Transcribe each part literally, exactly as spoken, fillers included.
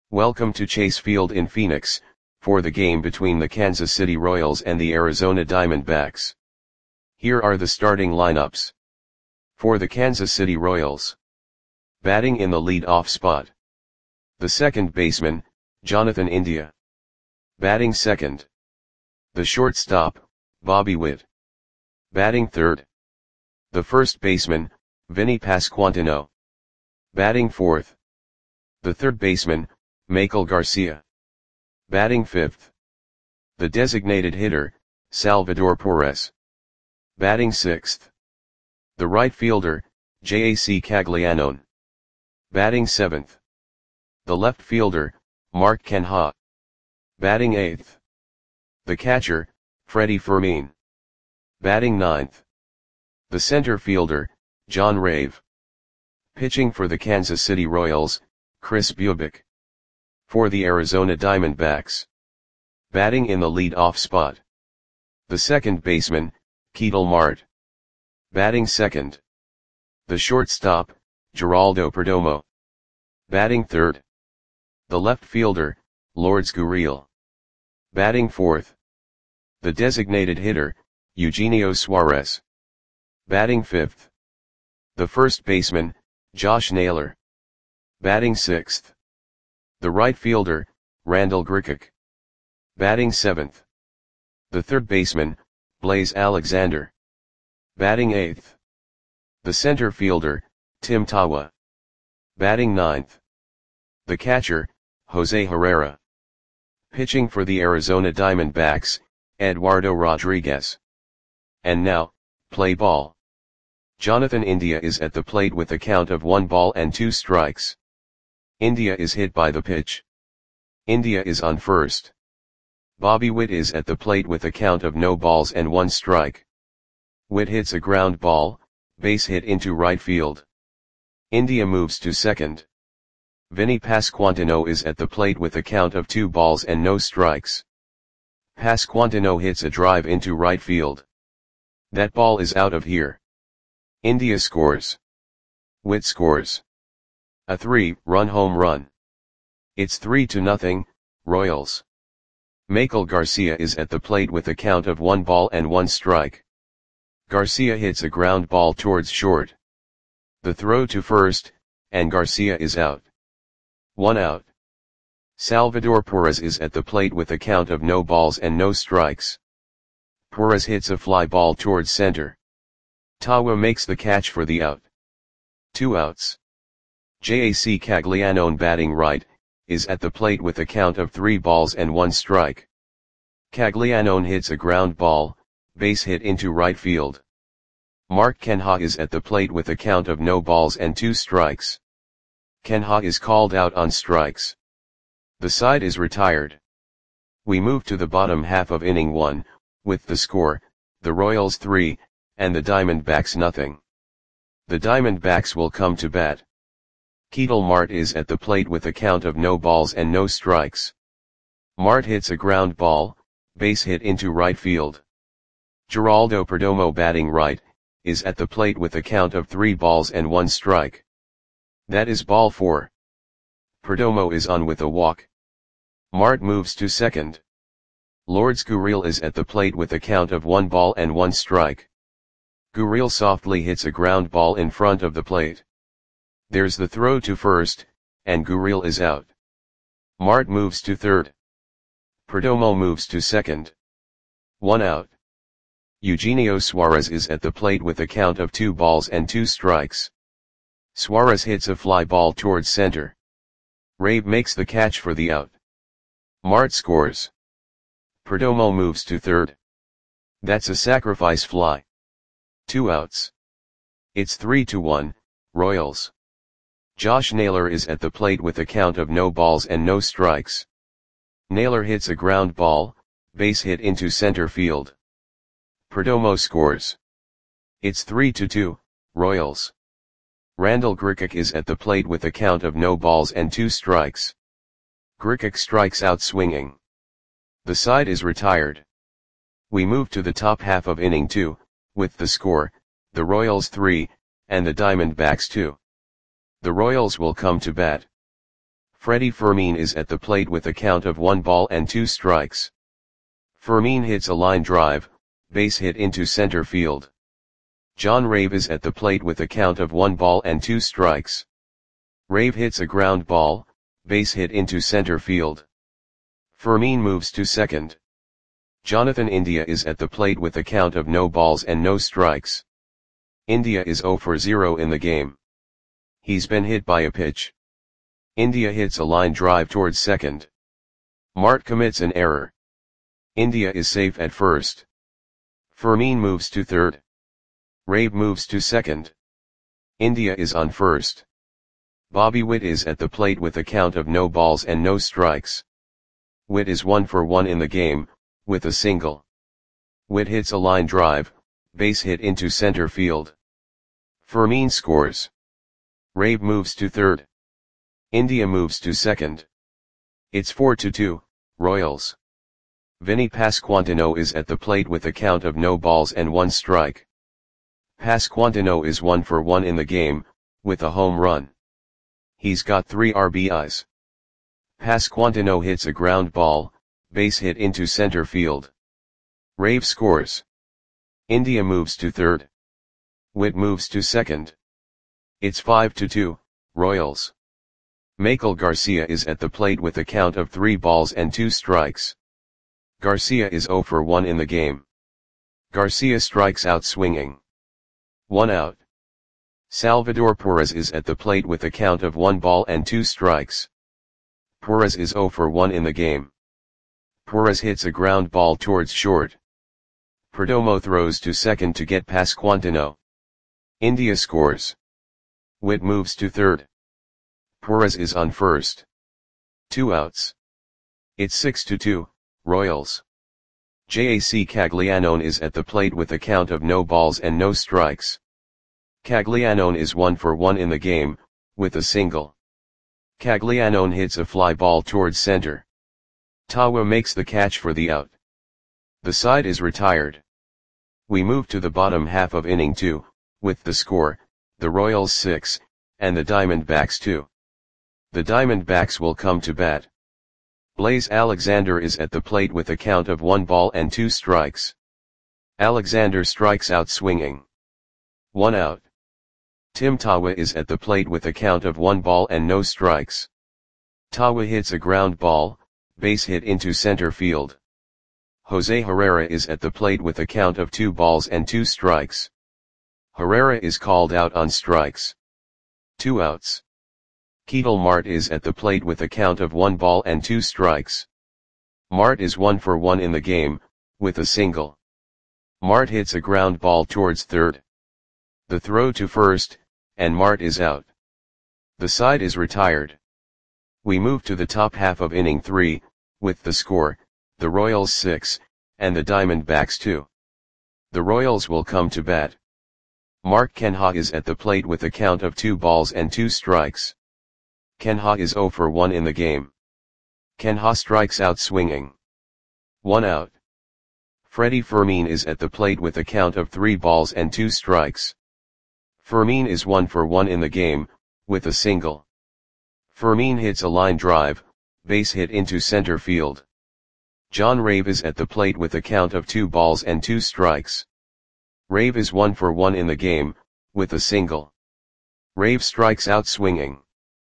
Welcome to Chase Field in Phoenix, for the game between the Kansas City Royals and the Arizona Diamondbacks. Here are the starting lineups. For the Kansas City Royals. Batting in the lead-off spot. The second baseman, Jonathan India. Batting second. The shortstop, Bobby Witt. Batting third. The first baseman, Vinny Pasquantino. Batting fourth. The third baseman, Maikel Garcia. Batting fifth. The designated hitter, Salvador Perez. Batting sixth. The right fielder, J A C Caglianone. Batting seventh. The left fielder, Mark Canha. Batting eighth. The catcher, Freddie Fermin. Batting ninth. The center fielder, John Rave. Pitching for the Kansas City Royals, Kris Bubic. For the Arizona Diamondbacks. Batting in the lead-off spot. The second baseman, Ketel Marte. Batting second. The shortstop, Geraldo Perdomo. Batting third. The left fielder, Lourdes Gurriel. Batting fourth. The designated hitter, Eugenio Suarez. Batting fifth. The first baseman, Josh Naylor. Batting sixth. The right fielder, Randal Grichuk. Batting seventh. The third baseman, Blaise Alexander. Batting eighth. The center fielder, Tim Tawa. Batting ninth. The catcher, Jose Herrera. Pitching for the Arizona Diamondbacks, Eduardo Rodriguez. And now, play ball. Jonathan India is at the plate with a count of one ball and two strikes. India is hit by the pitch. India is on first. Bobby Witt is at the plate with a count of no balls and one strike. Witt hits a ground ball, base hit into right field. India moves to second. Vinny Pasquantino is at the plate with a count of two balls and no strikes. Pasquantino hits a drive into right field. That ball is out of here. India scores. Witt scores. A three-run home run. It's three to nothing, Royals. Maikel Garcia is at the plate with a count of one ball and one strike. Garcia hits a ground ball towards short. The throw to first, and Garcia is out. One out. Salvador Perez is at the plate with a count of no balls and no strikes. Perez hits a fly ball towards center. Tawa makes the catch for the out. Two outs. J A C Caglianone batting right, is at the plate with a count of three balls and one strike. Caglianone hits a ground ball, base hit into right field. Mark Canha is at the plate with a count of no balls and two strikes. Canha is called out on strikes. The side is retired. We move to the bottom half of inning one, with the score, the Royals three, and the Diamondbacks nothing. The Diamondbacks will come to bat. Ketel Marte is at the plate with a count of no balls and no strikes. Marte hits a ground ball, base hit into right field. Geraldo Perdomo batting right, is at the plate with a count of three balls and one strike. That is ball four. Perdomo is on with a walk. Marte moves to second. Lourdes Gurriel is at the plate with a count of one ball and one strike. Gurriel softly hits a ground ball in front of the plate. There's the throw to first, and Gurriel is out. Marte moves to third. Perdomo moves to second. One out. Eugenio Suarez is at the plate with a count of two balls and two strikes. Suarez hits a fly ball towards center. Rave makes the catch for the out. Marte scores. Perdomo moves to third. That's a sacrifice fly. Two outs. It's three to one, Royals. Josh Naylor is at the plate with a count of no balls and no strikes. Naylor hits a ground ball, base hit into center field. Perdomo scores. It's three to two, Royals. Randal Grichuk is at the plate with a count of no balls and two strikes. Grichuk strikes out swinging. The side is retired. We move to the top half of inning two, with the score, the Royals three, and the Diamondbacks two. The Royals will come to bat. Freddie Fermin is at the plate with a count of one ball and two strikes. Fermin hits a line drive, base hit into center field. John Rave is at the plate with a count of one ball and two strikes. Rave hits a ground ball, base hit into center field. Fermin moves to second. Jonathan India is at the plate with a count of no balls and no strikes. India is zero for zero in the game. He's been hit by a pitch. India hits a line drive towards second. Mart commits an error. India is safe at first. Fermin moves to third. Rave moves to second. India is on first. Bobby Witt is at the plate with a count of no balls and no strikes. Witt is one for one in the game, with a single. Witt hits a line drive, base hit into center field. Fermin scores. Rave moves to third. India moves to second. It's four to two, Royals. Vinny Pasquantino is at the plate with a count of no balls and one strike. Pasquantino is one for one in the game, with a home run. He's got three R B Is. Pasquantino hits a ground ball, base hit into center field. Rave scores. India moves to third. Witt moves to second. It's five to two, Royals. Michael Garcia is at the plate with a count of three balls and two strikes. Garcia is zero for one in the game. Garcia strikes out swinging. One out. Salvador Perez is at the plate with a count of one ball and two strikes. Perez is zero for one in the game. Perez hits a ground ball towards short. Perdomo throws to second to get Pasquantino. India scores. Witt moves to third. Perez is on first. Two outs. It's six to two, Royals. J A C Caglianone is at the plate with a count of no balls and no strikes. Caglianone is one for one in the game, with a single. Caglianone hits a fly ball towards center. Tawa makes the catch for the out. The side is retired. We move to the bottom half of inning two, with the score, the Royals six, and the Diamondbacks two. The Diamondbacks will come to bat. Blaze Alexander is at the plate with a count of one ball and two strikes. Alexander strikes out swinging. One out. Tim Tawa is at the plate with a count of one ball and no strikes. Tawa hits a ground ball, base hit into center field. Jose Herrera is at the plate with a count of two balls and two strikes. Herrera is called out on strikes. Two outs. Ketel Marte is at the plate with a count of one ball and two strikes. Marte is one for one in the game, with a single. Marte hits a ground ball towards third. The throw to first, and Marte is out. The side is retired. We move to the top half of inning three, with the score, the Royals six, and the Diamondbacks two. The Royals will come to bat. Mark Kenha is at the plate with a count of two balls and two strikes. Kenha is zero for one in the game. Kenha strikes out swinging. One out. Freddie Fermin is at the plate with a count of three balls and two strikes. Fermin is one for one in the game, with a single. Fermin hits a line drive, base hit into center field. John Rave is at the plate with a count of two balls and two strikes. Rave is one for one in the game, with a single. Rave strikes out swinging.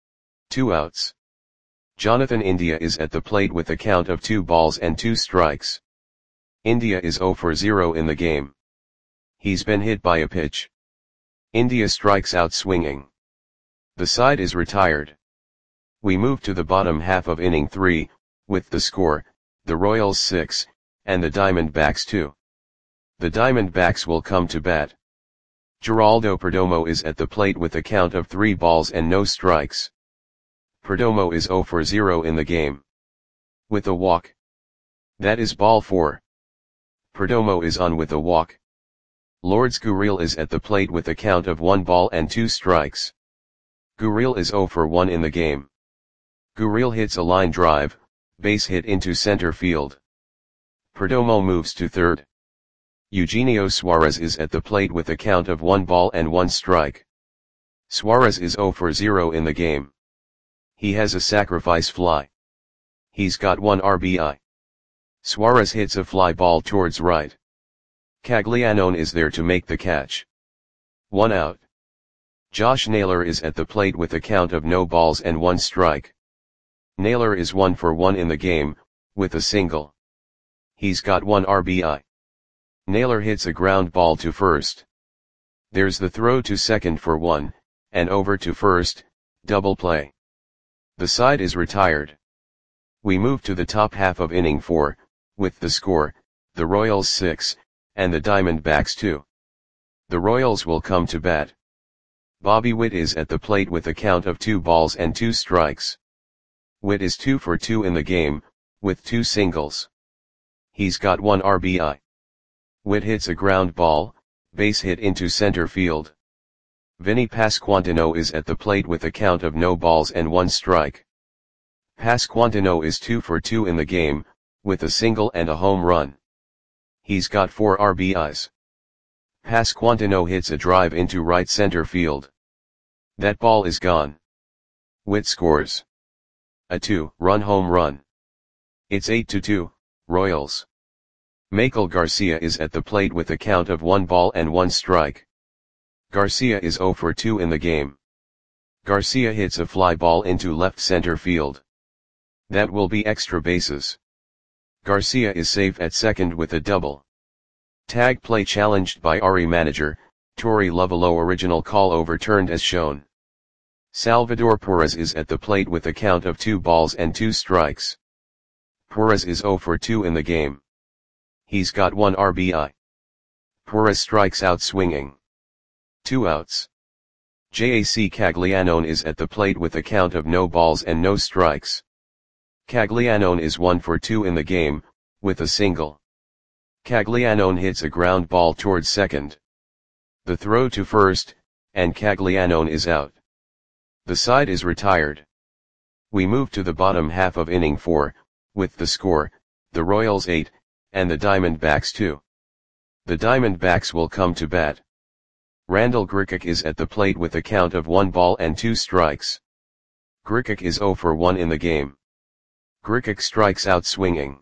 Two outs. Jonathan India is at the plate with a count of two balls and two strikes. India is zero for zero in the game. He's been hit by a pitch. India strikes out swinging. The side is retired. We move to the bottom half of inning three, with the score, the Royals six, and the Diamondbacks two. The Diamondbacks will come to bat. Geraldo Perdomo is at the plate with a count of three balls and no strikes. Perdomo is zero for zero in the game. With a walk. That is ball four. Perdomo is on with a walk. Lourdes Gurriel is at the plate with a count of one ball and two strikes. Gurriel is zero for one in the game. Gurriel hits a line drive, base hit into center field. Perdomo moves to third. Eugenio Suarez is at the plate with a count of one ball and one strike. Suarez is zero for zero in the game. He has a sacrifice fly. He's got one R B I. Suarez hits a fly ball towards right. Caglianone is there to make the catch. One out. Josh Naylor is at the plate with a count of no balls and one strike. Naylor is one for one in the game, with a single. He's got one R B I. Naylor hits a ground ball to first. There's the throw to second for one, and over to first, double play. The side is retired. We move to the top half of inning four, with the score, the Royals six, and the Diamondbacks two. The Royals will come to bat. Bobby Witt is at the plate with a count of two balls and two strikes. Witt is two for two in the game, with two singles. He's got one R B I. Witt hits a ground ball, base hit into center field. Vinny Pasquantino is at the plate with a count of no balls and one strike. Pasquantino is two for two in the game, with a single and a home run. He's got four R B Is. Pasquantino hits a drive into right center field. That ball is gone. Witt scores a two-run home run. It's eight to two, Royals. Maikel Garcia is at the plate with a count of one ball and one strike. Garcia is zero for two in the game. Garcia hits a fly ball into left center field. That will be extra bases. Garcia is safe at second with a double. Tag play challenged by Ari manager, Torey Lovullo. Original call overturned as shown. Salvador Perez is at the plate with a count of two balls and two strikes. Perez is zero for two in the game. He's got one R B I. Perez strikes out swinging. Two outs. J A C Caglianone is at the plate with a count of no balls and no strikes. Caglianone is one for two in the game, with a single. Caglianone hits a ground ball towards second. The throw to first, and Caglianone is out. The side is retired. We move to the bottom half of inning four, with the score, the Royals eight, and the Diamondbacks two. The Diamondbacks will come to bat. Randall Grichuk is at the plate with a count of one ball and two strikes. Grichuk is zero for one in the game. Grichuk strikes out swinging.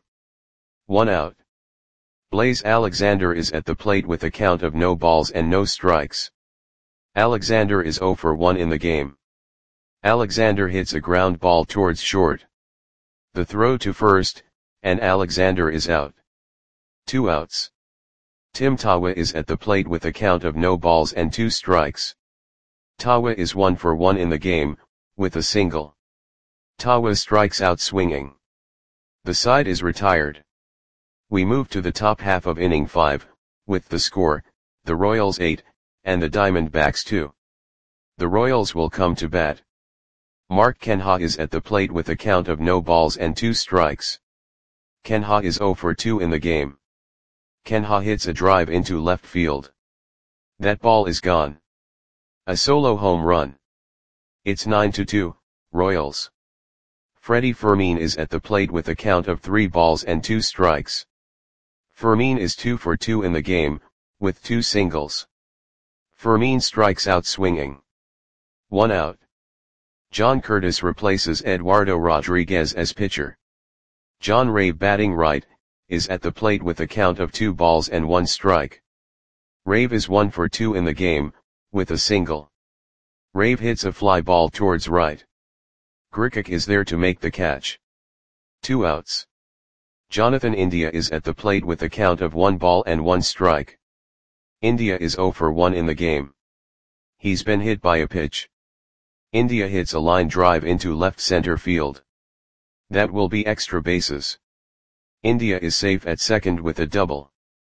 One out. Blaze Alexander is at the plate with a count of no balls and no strikes. Alexander is zero for one in the game. Alexander hits a ground ball towards short. The throw to first, and Alexander is out. Two outs. Tim Tawa is at the plate with a count of no balls and two strikes. Tawa is one for one in the game, with a single. Tawa strikes out swinging. The side is retired. We move to the top half of inning five, with the score, the Royals eight, and the Diamondbacks two. The Royals will come to bat. Mark Kenha is at the plate with a count of no balls and two strikes. Kenha is zero for two in the game. Kenha hits a drive into left field. That ball is gone. A solo home run. It's nine to two, Royals. Freddie Fermin is at the plate with a count of three balls and two strikes. Fermin is two for two in the game, with two singles. Fermin strikes out swinging. One out. John Curtis replaces Eduardo Rodriguez as pitcher. John Rave, batting right, is at the plate with a count of two balls and one strike. Rave is one for two in the game, with a single. Rave hits a fly ball towards right. Grichuk is there to make the catch. Two outs. Jonathan India is at the plate with a count of one ball and one strike. India is zero for one in the game. He's been hit by a pitch. India hits a line drive into left center field. That will be extra bases. India is safe at second with a double.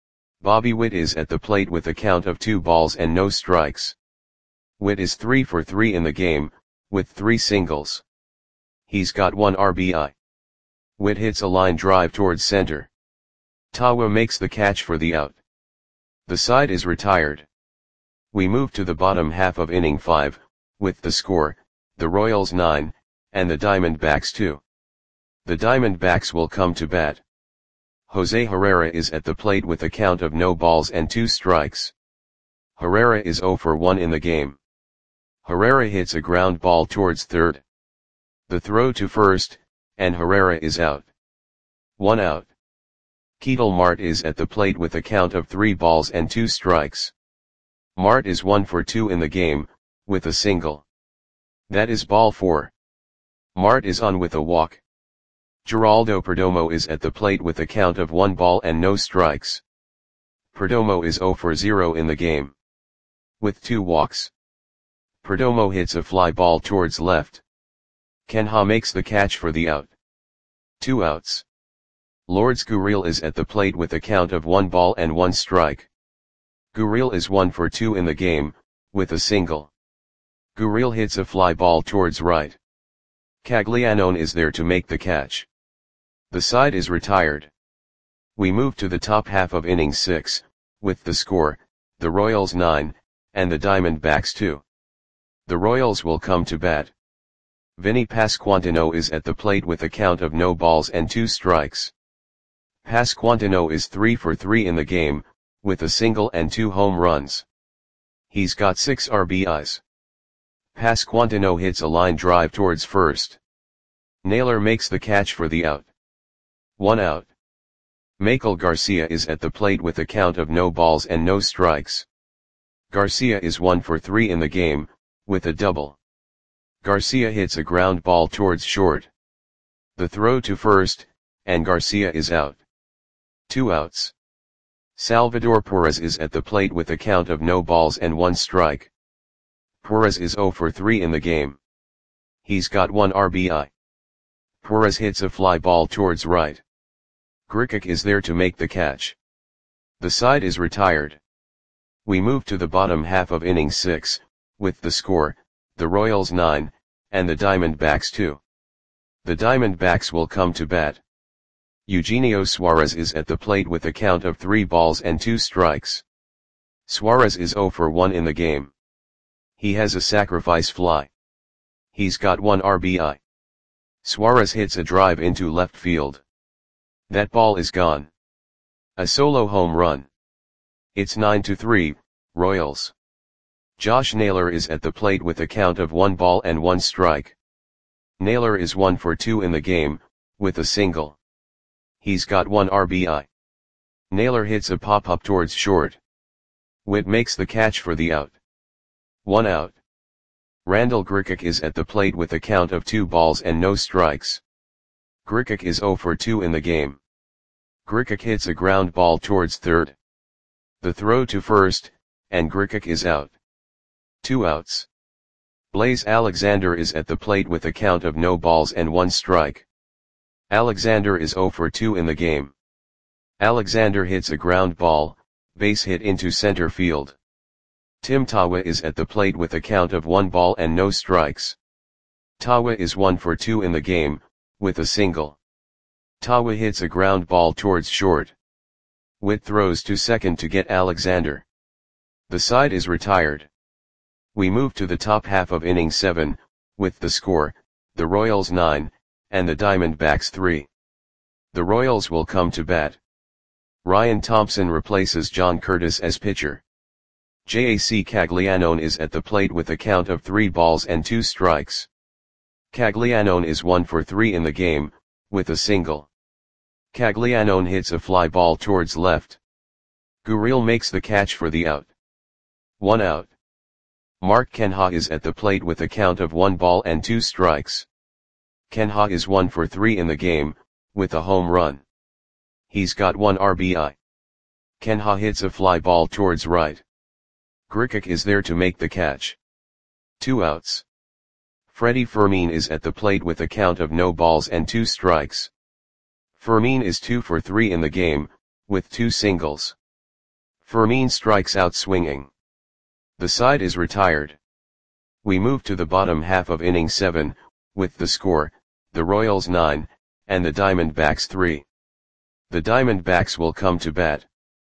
Bobby Witt is at the plate with a count of two balls and no strikes. Witt is three for three in the game, with three singles. He's got one R B I. Witt hits a line drive towards center. Tawa makes the catch for the out. The side is retired. We move to the bottom half of inning five, with the score, the Royals nine, and the Diamondbacks two. The Diamondbacks will come to bat. Jose Herrera is at the plate with a count of no balls and two strikes. Herrera is zero for one in the game. Herrera hits a ground ball towards third. The throw to first, and Herrera is out. One out. Ketel Marte is at the plate with a count of three balls and two strikes. Marte is one for two in the game, with a single. That is ball four. Marte is on with a walk. Geraldo Perdomo is at the plate with a count of one ball and no strikes. Perdomo is zero for zero in the game. With two walks. Perdomo hits a fly ball towards left. Kenha makes the catch for the out. Two outs. Lourdes Gurriel is at the plate with a count of one ball and one strike. Gurriel is one for two in the game, with a single. Gurriel hits a fly ball towards right. Caglianone is there to make the catch. The side is retired. We move to the top half of inning six, with the score, the Royals nine, and the Diamondbacks two. The Royals will come to bat. Vinny Pasquantino is at the plate with a count of no balls and two strikes. Pasquantino is three for three in the game, with a single and two home runs. He's got six R B Is. Pasquantino hits a line drive towards first. Naylor makes the catch for the out. One out. Maikel Garcia is at the plate with a count of no balls and no strikes. Garcia is one for three in the game, with a double. Garcia hits a ground ball towards short. The throw to first, and Garcia is out. Two outs. Salvador Perez is at the plate with a count of no balls and one strike. Perez is zero for three in the game. He's got one R B I. Perez hits a fly ball towards right. Grichuk is there to make the catch. The side is retired. We move to the bottom half of inning six, with the score, the Royals nine, and the Diamondbacks two. The Diamondbacks will come to bat. Eugenio Suarez is at the plate with a count of three balls and two strikes. Suarez is zero for one in the game. He has a sacrifice fly. He's got one R B I. Suarez hits a drive into left field. That ball is gone. A solo home run. It's nine to three, Royals. Josh Naylor is at the plate with a count of one ball and one strike. Naylor is one for two in the game, with a single. He's got one R B I. Naylor hits a pop-up towards short. Witt makes the catch for the out. One out. Randall Grichuk is at the plate with a count of two balls and no strikes. Grichuk is zero for two in the game. Grichuk hits a ground ball towards third. The throw to first, and Grichuk is out. Two outs. Blaze Alexander is at the plate with a count of no balls and one strike. Alexander is zero for two in the game. Alexander hits a ground ball, base hit into center field. Tim Tawa is at the plate with a count of one ball and no strikes. Tawa is one for two in the game, with a single. Tawa hits a ground ball towards short. Witt throws to second to get Alexander. The side is retired. We move to the top half of inning seven, with the score, the Royals nine, and the Diamondbacks three. The Royals will come to bat. Ryan Thompson replaces John Curtis as pitcher. J A C Caglianone is at the plate with a count of three balls and two strikes. Caglianone is one for three in the game, with a single. Caglianone hits a fly ball towards left. Gurriel makes the catch for the out. One out. Mark Kenha is at the plate with a count of one ball and two strikes. Kenha is one for three in the game, with a home run. He's got one R B I. Kenha hits a fly ball towards right. Grichuk is there to make the catch. Two outs. Freddie Fermin is at the plate with a count of no balls and two strikes. Fermin is two for three in the game, with two singles. Fermin strikes out swinging. The side is retired. We move to the bottom half of inning seven, with the score, the Royals nine, and the Diamondbacks three. The Diamondbacks will come to bat.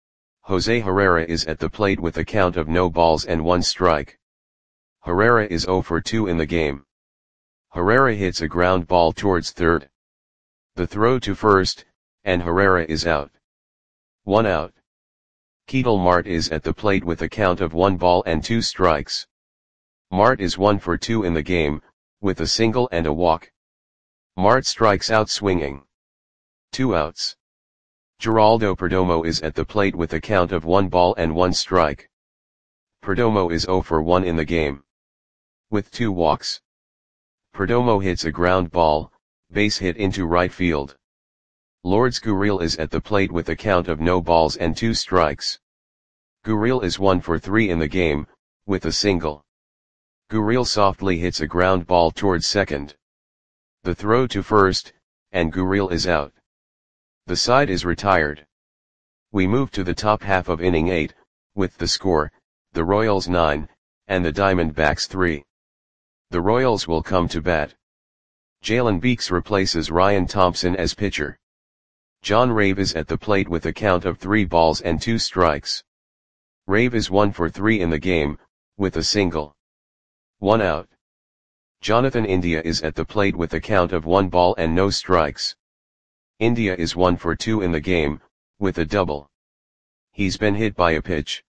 Jose Herrera is at the plate with a count of no balls and one strike. Herrera is zero for two in the game. Herrera hits a ground ball towards third. The throw to first, and Herrera is out. One out. Ketel Marte is at the plate with a count of one ball and two strikes. Marte is one for two in the game, with a single and a walk. Mart strikes out swinging. Two outs. Geraldo Perdomo is at the plate with a count of one ball and one strike. Perdomo is oh for one in the game. With two walks. Perdomo hits a ground ball, base hit into right field. Lourdes Gurriel is at the plate with a count of no balls and two strikes. Gurriel is one for three in the game, with a single. Gurriel softly hits a ground ball towards second. The throw to first, and Gurriel is out. The side is retired. We move to the top half of inning eight, with the score, the Royals nine, and the Diamondbacks three. The Royals will come to bat. Jalen Beeks replaces Ryan Thompson as pitcher. John Rave is at the plate with a count of three balls and two strikes. Rave is one for three in the game, with a single. One out. Jonathan India is at the plate with a count of one ball and no strikes. India is one for two in the game, with a double. He's been hit by a pitch.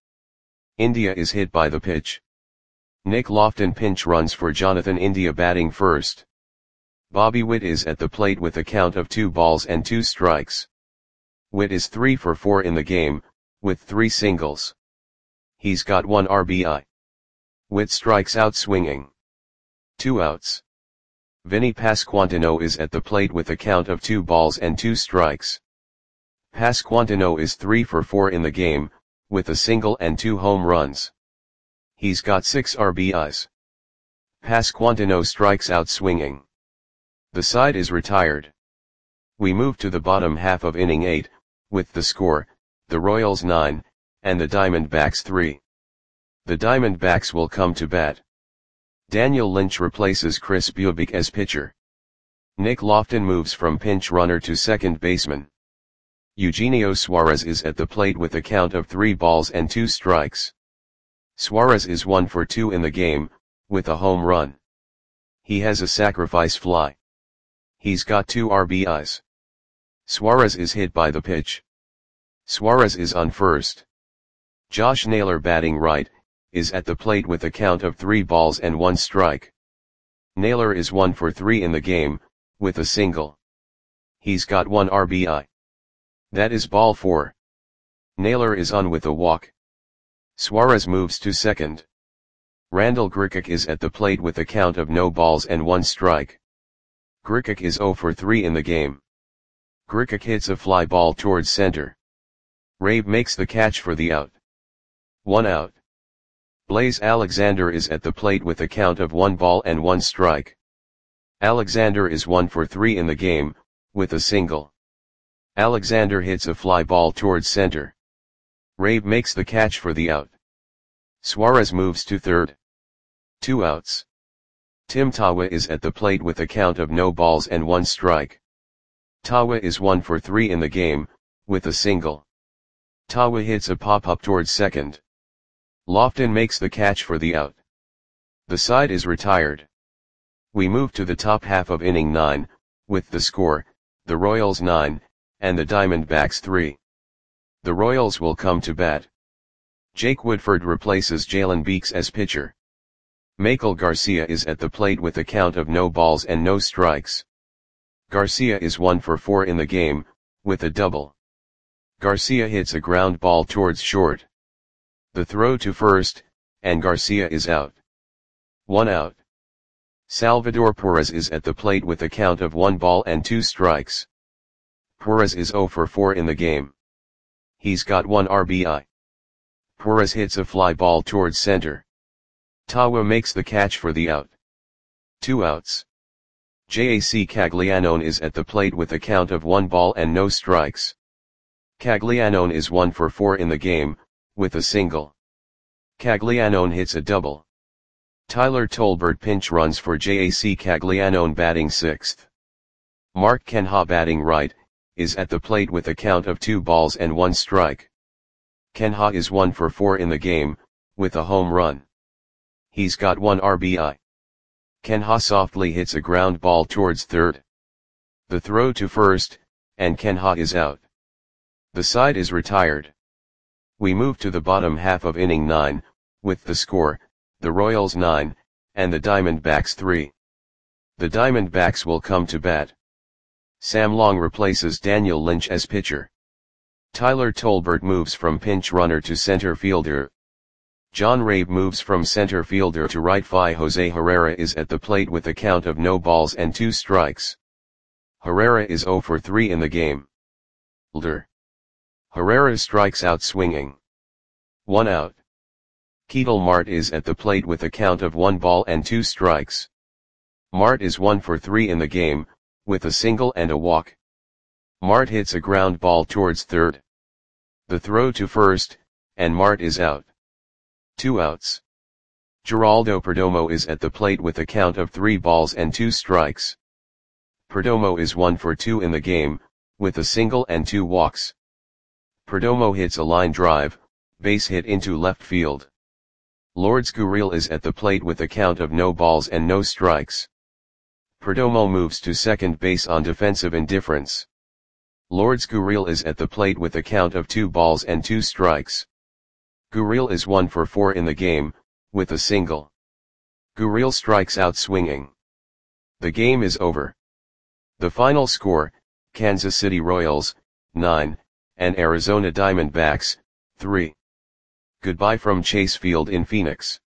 India is hit by the pitch. Nick Lofton pinch runs for Jonathan India batting first. Bobby Witt is at the plate with a count of two balls and two strikes. Witt is three for four in the game, with three singles. He's got one R B I. Witt strikes out swinging. Two outs. Vinny Pasquantino is at the plate with a count of two balls and two strikes. Pasquantino is three for four in the game, with a single and two home runs. He's got six R B Is. Pasquantino strikes out swinging. The side is retired. We move to the bottom half of inning eight, with the score, the Royals nine, and the Diamondbacks three. The Diamondbacks will come to bat. Daniel Lynch replaces Chris Bubic as pitcher. Nick Lofton moves from pinch runner to second baseman. Eugenio Suarez is at the plate with a count of three balls and two strikes. Suarez is one for two in the game, with a home run. He has a sacrifice fly. He's got two R B Is. Suarez is hit by the pitch. Suarez is on first. Josh Naylor batting right, is at the plate with a count of three balls and one strike. Naylor is one for three in the game, with a single. He's got one R B I. That is ball four. Naylor is on with a walk. Suarez moves to second. Randall Grichuk is at the plate with a count of no balls and one strike. Grichuk is oh for three in the game. Grichuk hits a fly ball towards center. Rave makes the catch for the out. One out. Blaze Alexander is at the plate with a count of one ball and one strike. Alexander is one for three in the game, with a single. Alexander hits a fly ball towards center. Rave makes the catch for the out. Suarez moves to third. Two outs. Tim Tawa is at the plate with a count of no balls and one strike. Tawa is one for three in the game, with a single. Tawa hits a pop-up towards second. Lofton makes the catch for the out. The side is retired. We move to the top half of inning nine, with the score, the Royals nine, and the Diamondbacks three. The Royals will come to bat. Jake Woodford replaces Jalen Beeks as pitcher. Michael Garcia is at the plate with a count of no balls and no strikes. Garcia is one for four in the game, with a double. Garcia hits a ground ball towards short. The throw to first, and Garcia is out. One out. Salvador Perez is at the plate with a count of one ball and two strikes. Perez is oh for four in the game. He's got one R B I. Perez hits a fly ball towards center. Tawa makes the catch for the out. Two outs. J A C Caglianone is at the plate with a count of one ball and no strikes. Caglianone is one for four in the game, with a single. Caglianone hits a double. Tyler Tolbert pinch runs for J A C Caglianone batting sixth. Mark Kenha batting right, is at the plate with a count of two balls and one strike. Kenha is one for four in the game, with a home run. He's got one R B I. Kenha softly hits a ground ball towards third. The throw to first, and Kenha is out. The side is retired. We move to the bottom half of inning nine, with the score, the Royals nine, and the Diamondbacks three. The Diamondbacks will come to bat. Sam Long replaces Daniel Lynch as pitcher. Tyler Tolbert moves from pinch runner to center fielder. John Rabe moves from center fielder to right. Jose Herrera is at the plate with a count of no balls and two strikes. Herrera is zero for three in the game. Lder. Herrera strikes out swinging. One out. Ketel Marte is at the plate with a count of one ball and two strikes. Marte is one for three in the game, with a single and a walk. Marte hits a ground ball towards third. The throw to first, and Marte is out. Two outs. Geraldo Perdomo is at the plate with a count of three balls and two strikes. Perdomo is one for two in the game, with a single and two walks. Perdomo hits a line drive, base hit into left field. Lourdes Gurriel is at the plate with a count of no balls and no strikes. Perdomo moves to second base on defensive indifference. Lourdes Gurriel is at the plate with a count of two balls and two strikes. Gurriel is one for four in the game, with a single. Gurriel strikes out swinging. The game is over. The final score, Kansas City Royals, nine, and Arizona Diamondbacks, three. Goodbye from Chase Field in Phoenix.